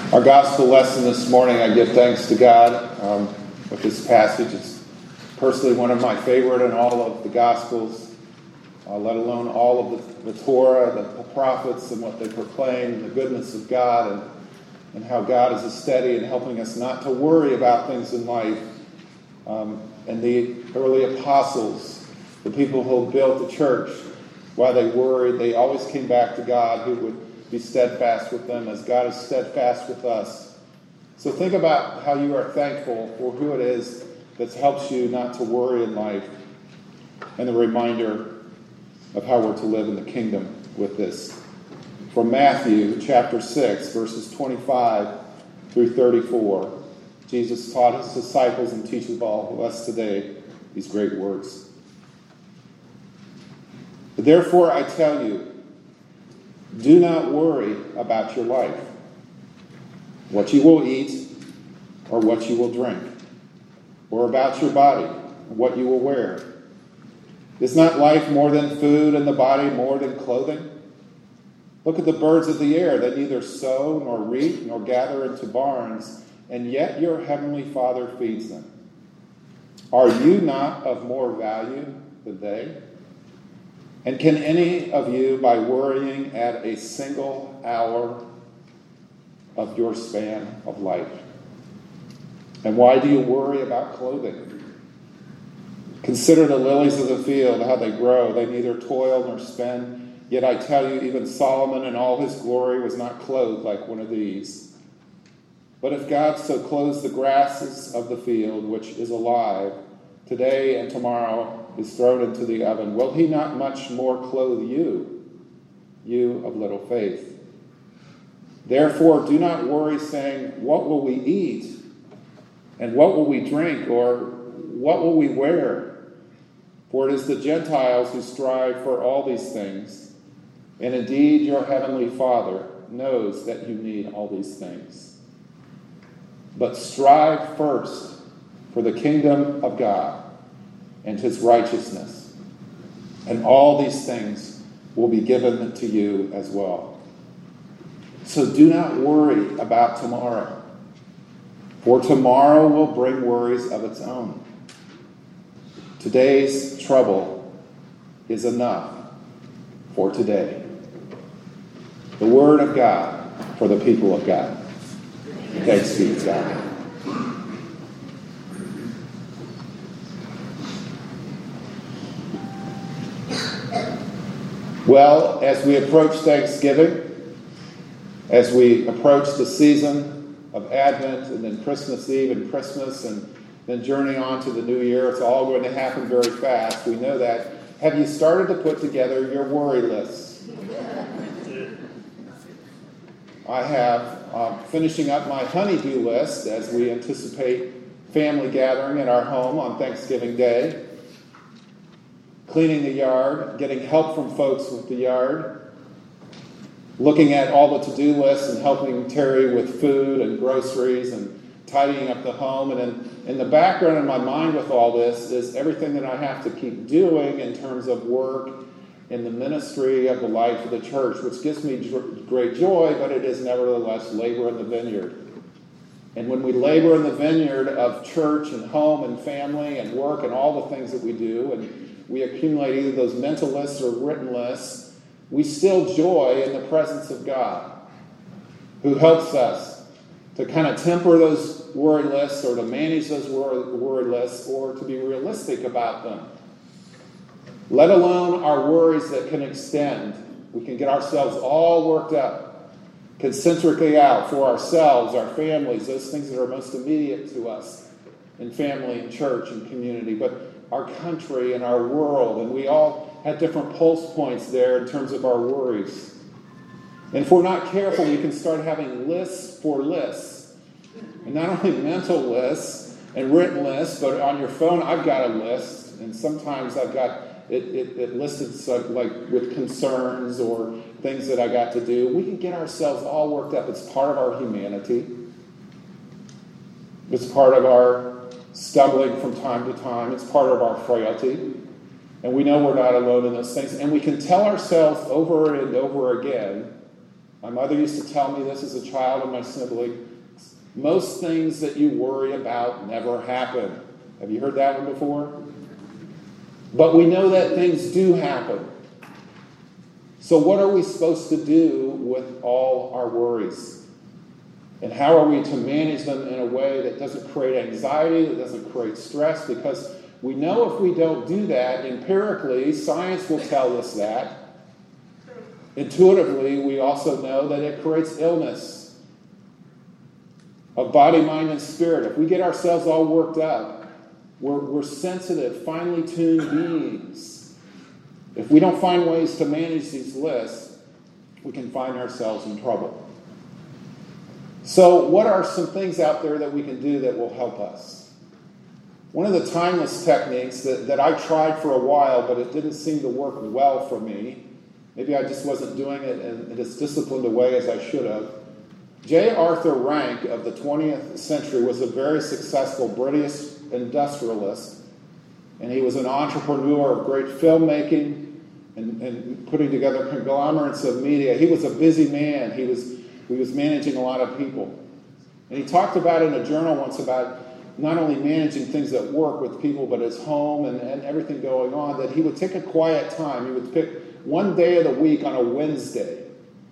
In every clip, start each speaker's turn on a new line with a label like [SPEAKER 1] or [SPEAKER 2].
[SPEAKER 1] Our gospel lesson this morning, I give thanks to God with this passage. It's personally one of my favorite in all of the gospels, let alone all of the Torah, the prophets, and what they proclaim, and the goodness of God, and how God is a steady in helping us not to worry about things in life. And the early apostles, the people who built the church, while they worried, they always came back to God, who would be steadfast with them as God is steadfast with us. So think about how you are thankful for who it is that helps you not to worry in life, and the reminder of how we're to live in the kingdom with this. From Matthew chapter 6, verses 25 through 34, Jesus taught his disciples and teaches all of us today these great words. Therefore I tell you, do not worry about your life, what you will eat or what you will drink, or about your body, what you will wear. Is not life more than food and the body more than clothing? Look at the birds of the air that neither sow nor reap nor gather into barns, and yet your heavenly Father feeds them. Are you not of more value than they? And can any of you, by worrying, add a single hour of your span of life? And why do you worry about clothing? Consider the lilies of the field, how they grow. They neither toil nor spin. Yet I tell you, even Solomon in all his glory was not clothed like one of these. But if God so clothes the grasses of the field, which is alive, today and tomorrow is thrown into the oven, will he not much more clothe you, you of little faith? Therefore, do not worry, saying, what will we eat? And what will we drink? Or what will we wear? For it is the Gentiles who strive for all these things. And indeed, your heavenly Father knows that you need all these things. But strive first for the kingdom of God and his righteousness, and all these things will be given to you as well. So do not worry about tomorrow, for tomorrow will bring worries of its own. Today's trouble is enough for today. The word of God for the people of God. Thanks be to God. Well, as we approach Thanksgiving, as we approach the season of Advent and then Christmas Eve and Christmas and then journey on to the new year, it's all going to happen very fast. We know that. Have you started to put together your worry lists? I have, finishing up my honey-do list as we anticipate family gathering in our home on Thanksgiving Day. Cleaning the yard, getting help from folks with the yard, looking at all the to-do lists and helping Terry with food and groceries and tidying up the home. And then in the background of my mind with all this is everything that I have to keep doing in terms of work in the ministry of the life of the church, which gives me great joy, but it is nevertheless labor in the vineyard. And when we labor in the vineyard of church and home and family and work and all the things that we do, and we accumulate either those mental lists or written lists, we still joy in the presence of God, who helps us to kind of temper those worry lists or to manage those worry lists or to be realistic about them. Let alone our worries that can extend. We can get ourselves all worked up, concentrically out for ourselves, our families, those things that are most immediate to us in family and church and community. But our country and our world, and we all have different pulse points there in terms of our worries. And if we're not careful, we can start having lists for lists. And not only mental lists and written lists, but on your phone, I've got a list, and sometimes I've got it listed like with concerns or things that I got to do. We can get ourselves all worked up. It's part of our humanity. It's part of our stumbling from time to time. It's part of our frailty. And we know we're not alone in those things. And we can tell ourselves over and over again My mother used to tell me this as a child and my sibling. Most things that you worry about never happen. Have you heard that one before? But we know that things do happen. So what are we supposed to do with all our worries? And how are we to manage them in a way that doesn't create anxiety, that doesn't create stress? Because we know if we don't do that, empirically, science will tell us that. Intuitively, we also know that it creates illness of body, mind, and spirit. If we get ourselves all worked up, we're sensitive, finely tuned beings. If we don't find ways to manage these lists, we can find ourselves in trouble. So what are some things out there that we can do that will help us? One of the timeless techniques that I tried for a while, but it didn't seem to work well for me. Maybe I just wasn't doing it in as disciplined a way as I should have. J. Arthur Rank of the 20th century was a very successful British industrialist, and he was an entrepreneur of great filmmaking and putting together conglomerates of media. He was a busy man. He was managing a lot of people. And he talked about in a journal once about not only managing things at work with people, but his home and everything going on, that he would take a quiet time. He would pick one day of the week on a Wednesday.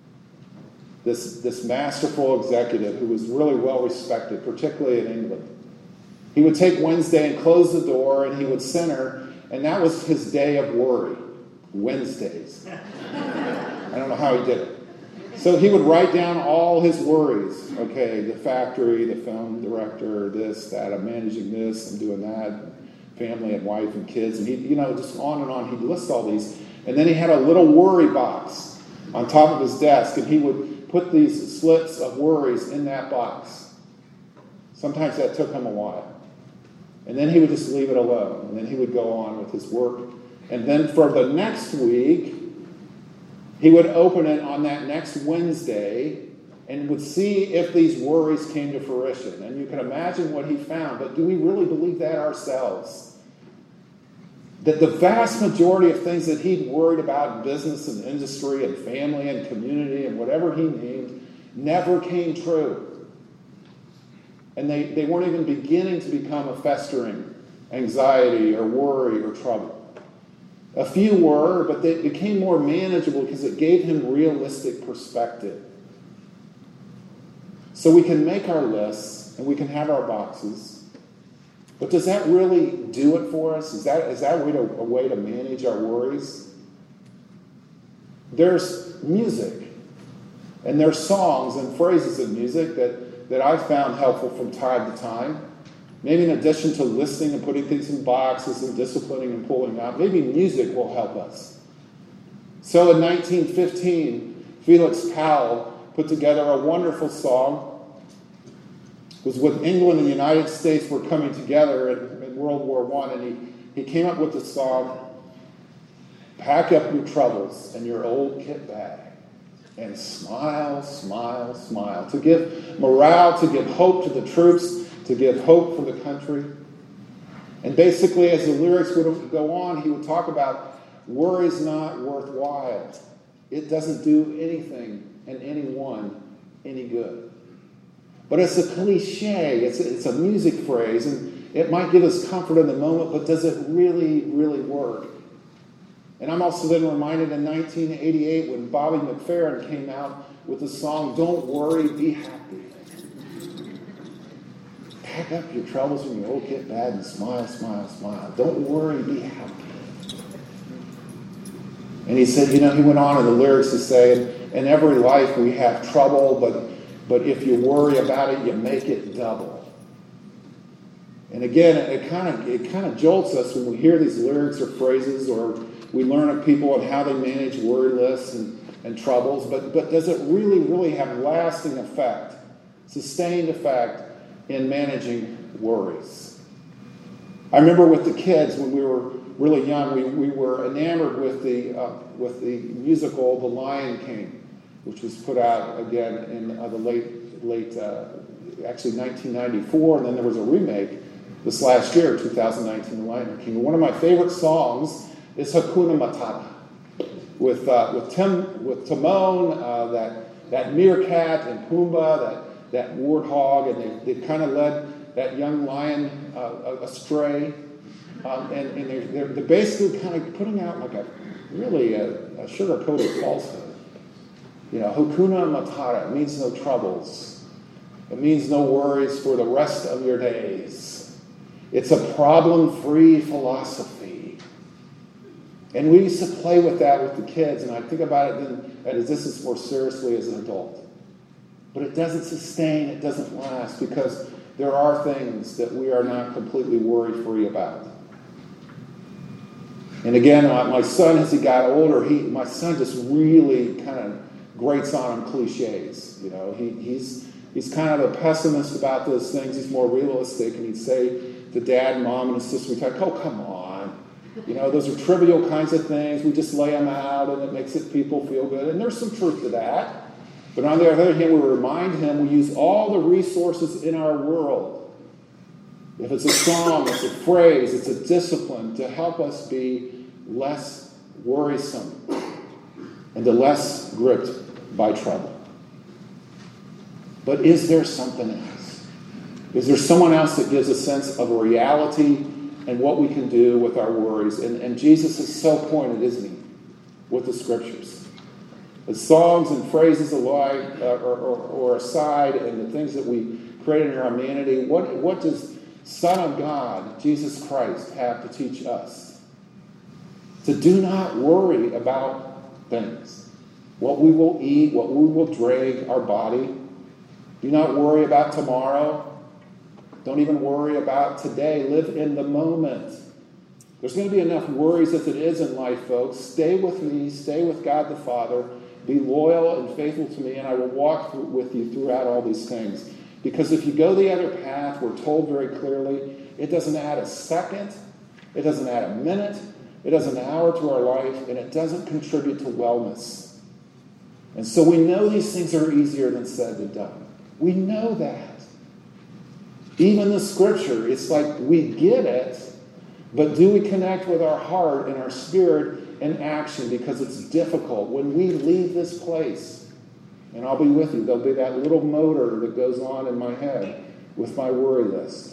[SPEAKER 1] This masterful executive who was really well respected, particularly in England. He would take Wednesday and close the door, and he would center, and that was his day of worry. Wednesdays. I don't know how he did it. So he would write down all his worries. Okay, the factory, the film director, this, that, I'm managing this, I'm doing that, family and wife and kids, and he, just on and on. He'd list all these. And then he had a little worry box on top of his desk, and he would put these slips of worries in that box. Sometimes that took him a while. And then he would just leave it alone, and then he would go on with his work. And then for the next week, he would open it on that next Wednesday and would see if these worries came to fruition. And you can imagine what he found, but do we really believe that ourselves? That the vast majority of things that he'd worried about in business and industry and family and community and whatever he named never came true. And they weren't even beginning to become a festering anxiety or worry or trouble. A few were, but they became more manageable because it gave him realistic perspective. So we can make our lists and we can have our boxes. But does that really do it for us? Is that a way to manage our worries? There's music. And there's songs and phrases of music that I've found helpful from time to time. Maybe in addition to listing and putting things in boxes and disciplining and pulling out, maybe music will help us. So in 1915, Felix Powell put together a wonderful song. It was when England and the United States were coming together in World War I, and he came up with the song, "Pack up your troubles and your old kit bag and smile, smile, smile," to give morale, to give hope to the troops, to give hope for the country. And basically, as the lyrics would go on, he would talk about worry's not worthwhile. It doesn't do anything and anyone any good. But it's a cliche, it's a music phrase, and it might give us comfort in the moment, but does it really, really work? And I'm also then reminded in 1988 when Bobby McFerrin came out with the song, "Don't Worry, Be Happy." Pack up your troubles and your old kit bag and smile, smile, smile. Don't worry, be happy. And he said, he went on in the lyrics to say, in every life we have trouble, but if you worry about it, you make it double. And again, it kind of jolts us when we hear these lyrics or phrases, or we learn of people and how they manage worry lists and troubles. But does it really, really have lasting effect, sustained effect in managing worries? I remember with the kids when we were really young, we were enamored with the musical The Lion King, which was put out again in the late actually 1994, and then there was a remake this last year, 2019, The Lion King. One of my favorite songs is Hakuna Matata with Timon, that that meerkat and Pumbaa, that warthog, and they kind of led that young lion astray. And they're basically kind of putting out like a sugar-coated falsehood. Hakuna Matata, it means no troubles. It means no worries for the rest of your days. It's a problem-free philosophy. And we used to play with that with the kids, and I think about it then as this is more seriously as an adult. But it doesn't sustain, it doesn't last, because there are things that we are not completely worry-free about. And again, my son, as he got older, my son just really kind of grates on him cliches. He's kind of a pessimist about those things. He's more realistic, and he'd say to Dad and Mom and his sister, we'd talk, oh, come on. Those are trivial kinds of things. We just lay them out, and it makes people feel good. And there's some truth to that. But on the other hand, we remind him we use all the resources in our world. If it's a song, it's a phrase, it's a discipline to help us be less worrisome and to less gripped by trouble. But is there something else? Is there someone else that gives a sense of reality and what we can do with our worries? And Jesus is so pointed, isn't he, with the scriptures. The songs and phrases alike or aside, and the things that we create in our humanity, what does Son of God, Jesus Christ, have to teach us? To do not worry about things. What we will eat, what we will drink, our body. Do not worry about tomorrow. Don't even worry about today. Live in the moment. There's going to be enough worries as it is in life, folks. Stay with me. Stay with God the Father. Be loyal and faithful to me, and I will walk with you throughout all these things. Because if you go the other path, we're told very clearly, it doesn't add a second. It doesn't add a minute. It doesn't add an hour to our life, and it doesn't contribute to wellness. And so we know these things are easier than said than done. We know that. Even the scripture, it's like we get it, but do we connect with our heart and our spirit in action? Because it's difficult. When we leave this place, and I'll be with you, there'll be that little motor that goes on in my head with my worry list.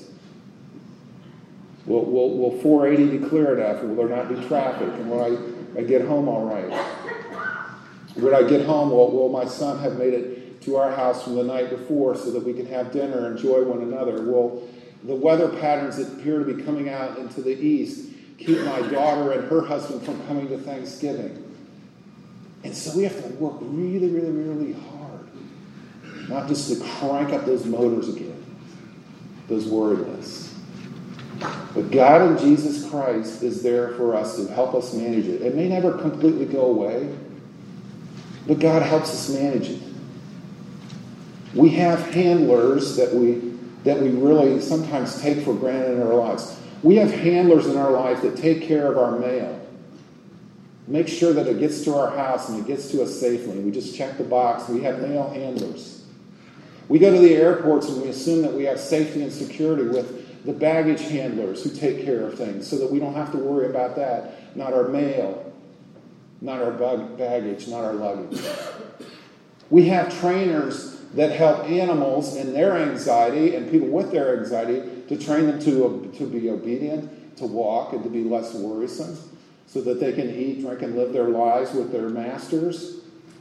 [SPEAKER 1] Will 480 be clear enough? Will there not be traffic? And will I get home all right? When I get home, will my son have made it to our house from the night before so that we can have dinner and enjoy one another? Will the weather patterns that appear to be coming out into the east keep my daughter and her husband from coming to Thanksgiving? And so we have to work really, really, really hard. Not just to crank up those motors again, those worry lists. But God in Jesus Christ is there for us to help us manage it. It may never completely go away, but God helps us manage it. We have handlers that we really sometimes take for granted in our lives. We have handlers in our life that take care of our mail. Make sure that it gets to our house and it gets to us safely. We just check the box. We have mail handlers. We go to the airports and we assume that we have safety and security with the baggage handlers who take care of things so that we don't have to worry about that. Not our mail, not our baggage, not our luggage. We have trainers that help animals in their anxiety and people with their anxiety to train them to be obedient, to walk, and to be less worrisome so that they can eat, drink, and live their lives with their masters.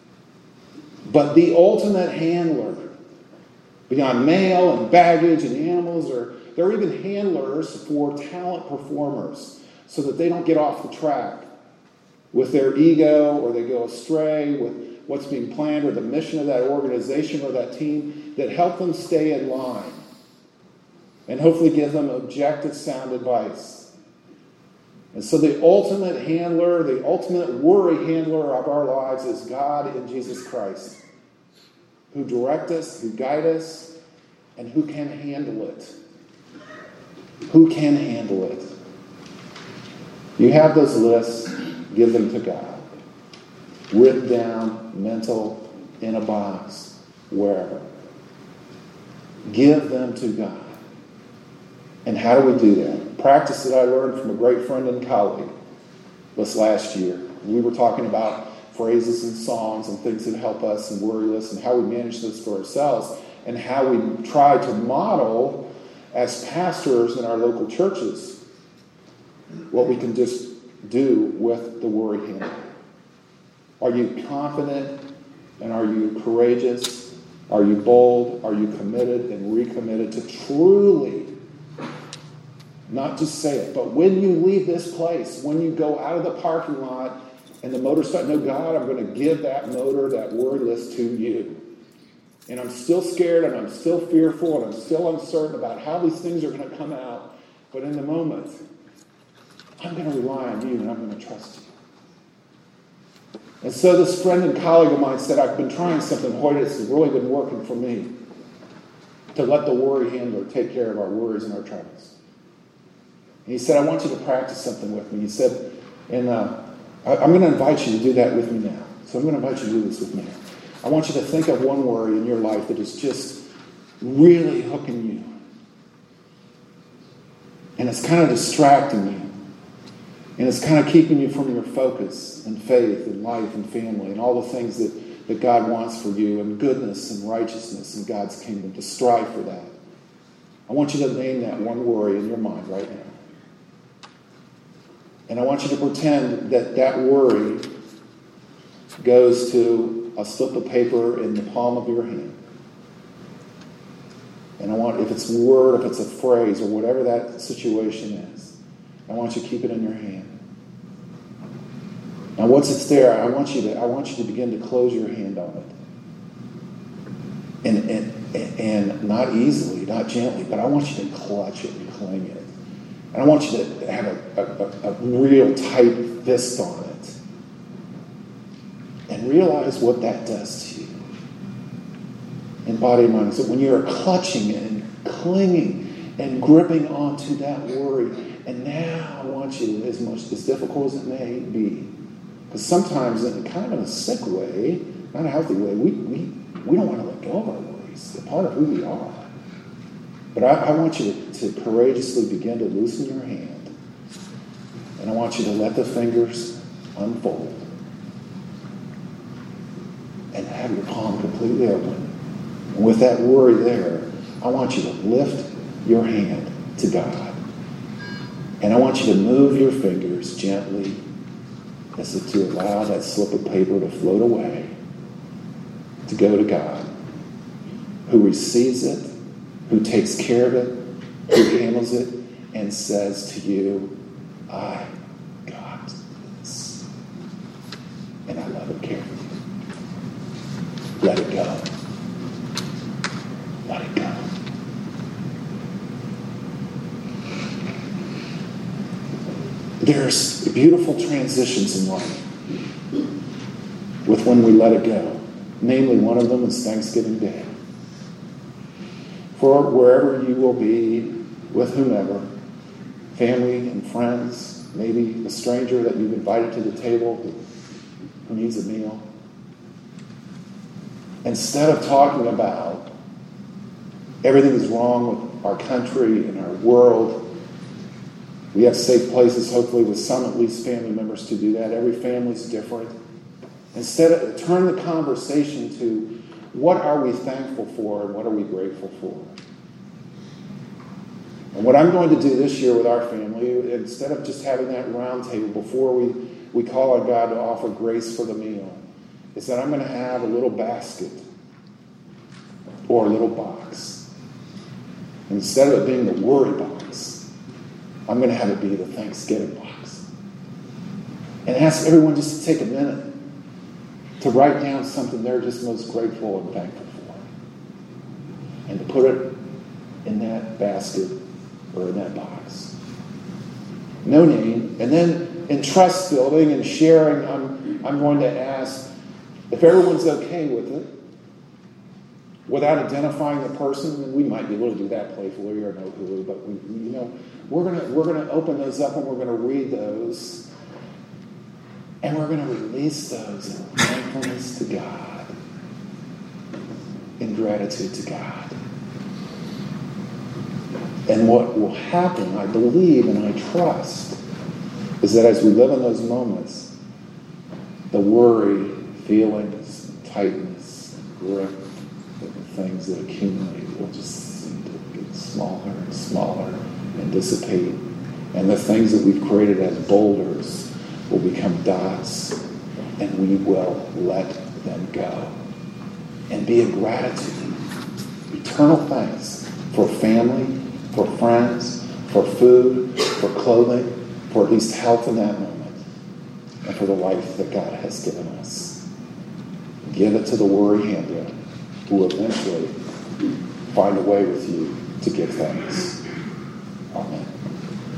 [SPEAKER 1] But the ultimate handler, beyond mail and baggage and animals, there are even handlers for talent performers so that they don't get off the track with their ego or they go astray with what's being planned or the mission of that organization or that team, that help them stay in line and hopefully give them objective, sound advice. And so the ultimate handler, the ultimate worry handler of our lives is God in Jesus Christ, who direct us, who guide us, and who can handle it. Who can handle it? You have those lists, give them to God. Written down, mental, in a box, wherever. Give them to God. And how do we do that? Practice that I learned from a great friend and colleague this last year. We were talking about phrases and songs and things that help us and worry us, and how we manage this for ourselves, and how we try to model as pastors in our local churches what we can just do with the worry handle. Are you confident, and are you courageous? Are you bold? Are you committed and recommitted to truly, not just say it, but when you leave this place, when you go out of the parking lot and the motor starts, no, God, I'm going to give that motor, that worry list to you. And I'm still scared, and I'm still fearful, and I'm still uncertain about how these things are going to come out. But in the moment, I'm going to rely on you, and I'm going to trust you. And so this friend and colleague of mine said, I've been trying something, Hoyt, it's really been working for me, to let the worry handler take care of our worries and our troubles. And he said, I want you to practice something with me. He said, and I'm going to invite you to do that with me now. So I'm going to invite you to do this with me. I want you to think of one worry in your life that is just really hooking you. And it's kind of distracting you. And it's kind of keeping you from your focus and faith and life and family and all the things that God wants for you, and goodness and righteousness in God's kingdom, to strive for that. I want you to name that one worry in your mind right now. And I want you to pretend that that worry goes to a slip of paper in the palm of your hand. And I want, if it's a word, if it's a phrase, or whatever that situation is, I want you to keep it in your hand. Now once it's there, I want you to begin to close your hand on it. And not easily, not gently, but I want you to clutch it and cling it. And I want you to have a real tight fist on it. And realize what that does to you in body and mind. So when you're clutching and clinging and gripping onto that worry, and now I want you, as difficult as it may be, because sometimes in kind of in a sick way, not a healthy way, we don't want to let go of our worries. They're part of who we are. But I want you to courageously begin to loosen your hand. And I want you to let the fingers unfold. And have your palm completely open. And with that worry there, I want you to lift your hand to God. And I want you to move your fingers gently as if to allow that slip of paper to float away, to go to God, who receives it, who takes care of it, who handles it, and says to you, I got this. And I love and care for you. Let it go. Let it go. There's beautiful transitions in life with when we let it go. Namely, one of them is Thanksgiving Day. For wherever you will be, with whomever, family and friends, maybe a stranger that you've invited to the table who needs a meal. Instead of talking about everything that's wrong with our country and our world, we have safe places, hopefully, with some at least family members to do that. Every family's different. Instead, turn the conversation to what are we thankful for and what are we grateful for? And what I'm going to do this year with our family, instead of just having that round table before we call on God to offer grace for the meal, is that I'm going to have a little basket or a little box. And instead of it being the worry box, I'm going to have it be the Thanksgiving box. And ask everyone just to take a minute to write down something they're just most grateful and thankful for. And to put it in that basket or in that box. No name. And then in trust building and sharing, I'm going to ask if everyone's okay with it, without identifying the person. And we might be able to do that playfully or no clue, but we're going to open those up and we're going to read those. And we're going to release those in thankfulness to God, in gratitude to God. And what will happen, I believe and I trust, is that as we live in those moments, the worry, feelings, tightness, grip, the things that accumulate will just seem to get smaller and smaller and dissipate. And the things that we've created as boulders will become dots, and we will let them go. And be in gratitude, eternal thanks for family, for friends, for food, for clothing, for at least health in that moment, and for the life that God has given us. Give it to the worry handler, who will eventually find a way with you to give thanks.